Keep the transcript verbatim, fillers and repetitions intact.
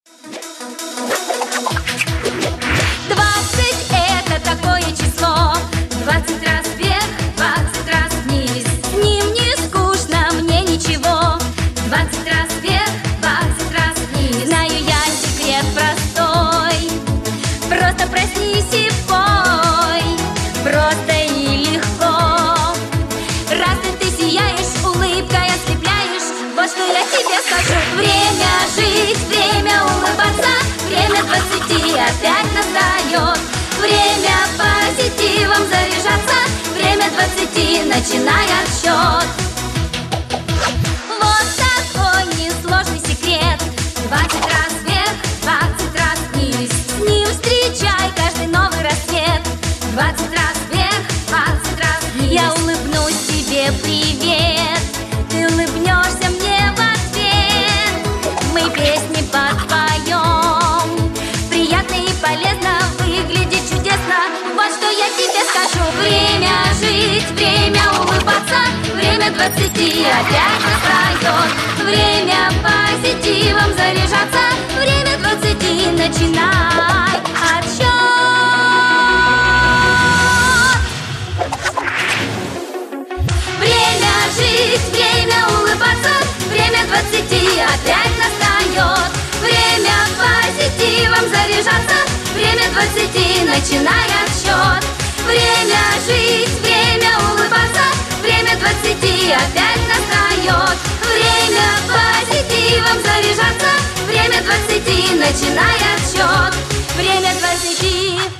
Двадцать — это такое число. Двадцать раз вверх, двадцать раз вниз. С ним не скучно мне ничего. Двадцать раз вверх, двадцать раз вниз. Знаю я секрет простой. Просто проснись и пой. Просто и легко. Разве ты сияешь, улыбкой ослепляешь? Вот что я тебе скажу. Время жить, время улыбаться. Время двадцати опять настает. Время позитивом заряжаться. Время двадцати, начинай отсчет. Вот такой несложный секрет. Двадцать раз вверх, двадцать раз вниз. С ним встречай каждый новый рассвет. Двадцать раз вверх, двадцать раз вниз. Я улыбнусь тебе привет. Ты улыбнешься мне в ответ. Мы песни подпоем. Приятно и полезно, выглядит чудесно. Вот что я тебе скажу. Время жить, время улыбаться. Время двадцати опять настает. Время позитивом заряжаться. Время двадцати, начинай отсчет. Время жить, время улыбаться. Время двадцати опять настает. Время позитивом заряжаться. Время двадцати, начинай отсчет. Время жить, время улыбаться. Время двадцати опять настает. Время позитивом заряжаться. Время двадцати, начинай отсчет. Время двадцати.